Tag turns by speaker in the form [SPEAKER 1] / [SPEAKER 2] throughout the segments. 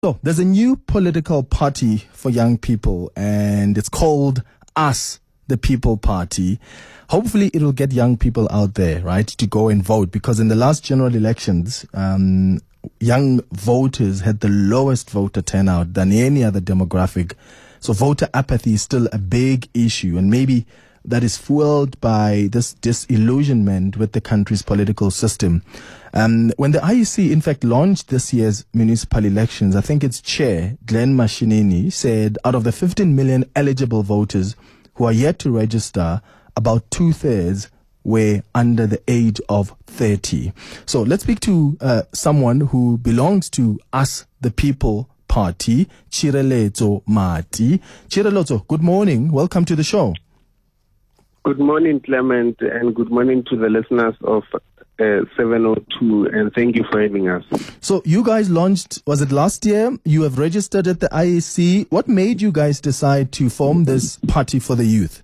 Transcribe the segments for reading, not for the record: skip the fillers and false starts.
[SPEAKER 1] So there's a new political party for young people, and it's called Us, the People Party. Hopefully it will get young people out there, right, to go and vote, because in the last general elections, young voters had the lowest voter turnout than any other demographic. So voter apathy is still a big issue, and maybe that is fueled by this disillusionment with the country's political system. When the IEC, in fact, launched this year's municipal elections, I think its chair, Glenn Mashinini, said out of the 15 million eligible voters who are yet to register, about 2/3 were under the age of 30. So let's speak to someone who belongs to Us, the People Party, Chireletso Mati. Chireletso, good morning. Welcome to the show.
[SPEAKER 2] Good morning, Clement, and good morning to the listeners of 702, and thank you for having us.
[SPEAKER 1] So you guys launched, was it last year? You have registered at the IEC. What made you guys decide to form this party for the youth?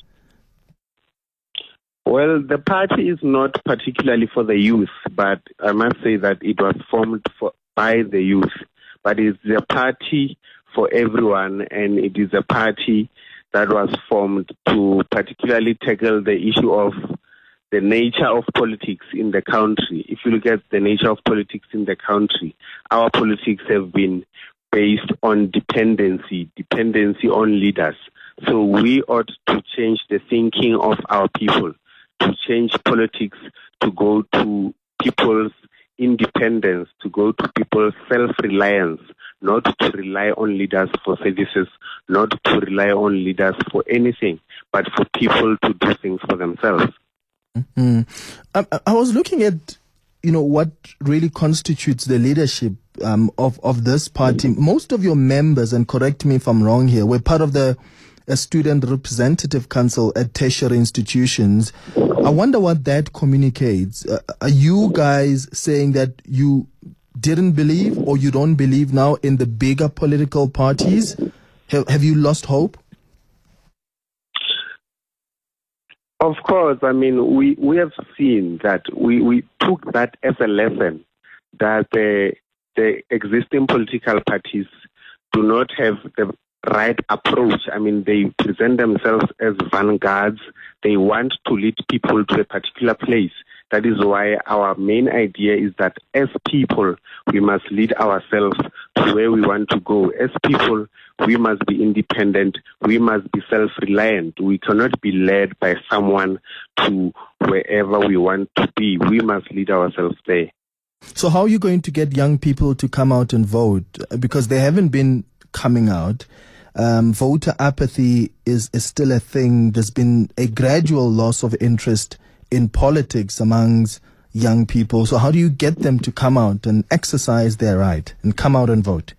[SPEAKER 2] Well, the party is not particularly for the youth, but I must say that it was formed by the youth. But it's a party for everyone, and it is a party that was formed to particularly tackle the issue of the nature of politics in the country. If you look at the nature of politics in the country, our politics have been based on dependency on leaders. So we ought to change the thinking of our people, to change politics, to go to people's independence, to go to people's self-reliance, not to rely on leaders for services, not to rely on leaders for anything, but for people to do things for themselves.
[SPEAKER 1] Mm-hmm. I was looking at, what really constitutes the leadership of this party. Most of your members, and correct me if I'm wrong here, were part of the Student Representative Council at tertiary institutions. I wonder what that communicates. Are you guys saying that you didn't believe, or you don't believe now in the bigger political parties? Have you lost hope?
[SPEAKER 2] Of course. I mean, we have seen that we took that as a lesson, that the existing political parties do not have the right approach. I mean, they present themselves as vanguards. They want to lead people to a particular place. That is why our main idea is that as people, we must lead ourselves to where we want to go. As people, we must be independent. We must be self-reliant. We cannot be led by someone to wherever we want to be. We must lead ourselves there.
[SPEAKER 1] So how are you going to get young people to come out and vote? Because they haven't been coming out. Voter apathy is still a thing. There's been a gradual loss of interest in politics amongst young people. So how do you get them to come out and exercise their right and come out and vote?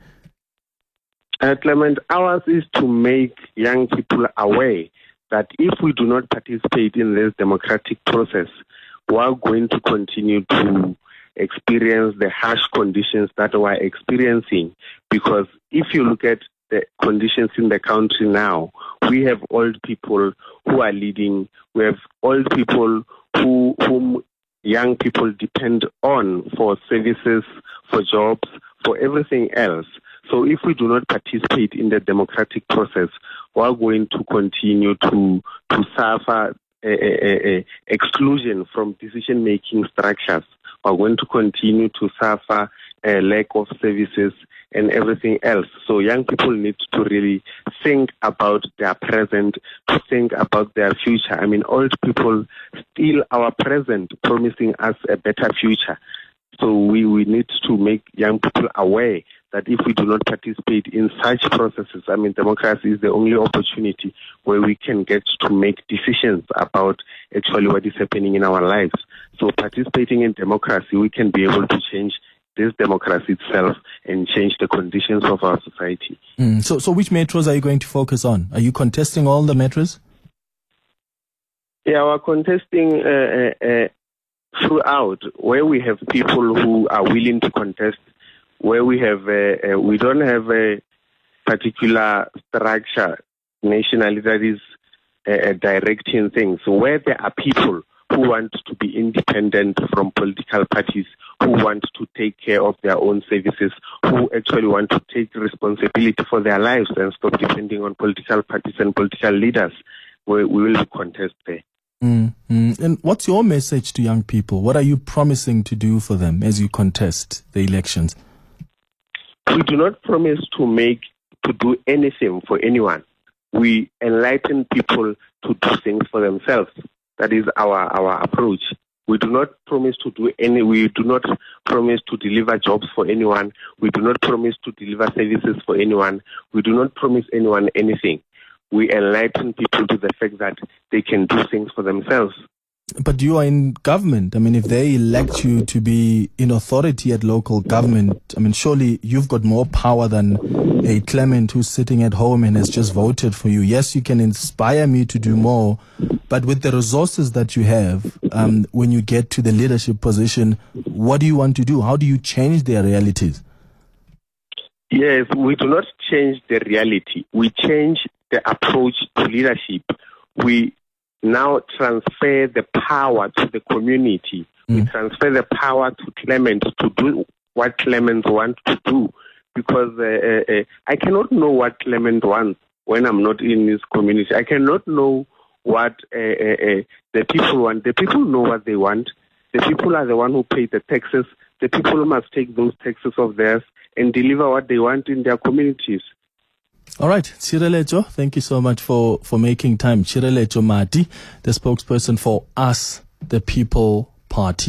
[SPEAKER 2] Clement, ours is to make young people aware that if we do not participate in this democratic process, we are going to continue to experience the harsh conditions that we're experiencing. Because if you look at the conditions in the country now, we have old people who are leading, we have old people whom young people depend on for services, for jobs, for everything else. So if we do not participate in the democratic process, we are going to continue to suffer exclusion from decision-making structures. We are going to continue to suffer a lack of services and everything else. So young people need to really think about their present, to think about their future. I mean, old people steal our present, promising us a better future. So we need to make young people aware that if we do not participate in such processes, I mean, democracy is the only opportunity where we can get to make decisions about actually what is happening in our lives. So participating in democracy, we can be able to change this democracy itself and change the conditions of our society.
[SPEAKER 1] So which metros are you going to focus on? Are you contesting all the metros?
[SPEAKER 2] Yeah, we're contesting throughout, where we have people who are willing to contest, where we have we don't have a particular structure nationally that is directing things. So where there are people who want to be independent from political parties, who want to take care of their own services, who actually want to take responsibility for their lives and stop depending on political parties and political leaders. We will contest there.
[SPEAKER 1] And what's your message to young people? What are you promising to do for them as you contest the elections?
[SPEAKER 2] We do not promise to do anything for anyone. We enlighten people to do things for themselves. That is our approach. We do not promise to deliver jobs for anyone. We do not promise to deliver services for anyone. We do not promise anyone anything. We enlighten people to the fact that they can do things for themselves.
[SPEAKER 1] But you are in government. I mean, if they elect you to be in authority at local government, I mean, surely you've got more power than a Clement who's sitting at home and has just voted for you. Yes, you can inspire me to do more, but with the resources that you have, when you get to the leadership position, what do you want to do? How do you change their realities?
[SPEAKER 2] Yes, we do not change the reality. We change the approach to leadership. We now transfer the power to the community. We transfer the power to Clement to do what Clement wants to do. Because I cannot know what Clement wants when I'm not in his community. I cannot know what the people want. The people know what they want. The people are the one who pay the taxes. The people must take those taxes of theirs and deliver what they want in their communities.
[SPEAKER 1] All right, Tshirelecho, thank you so much for making time. Tshirelecho Mati, the spokesperson for Us, the People Party.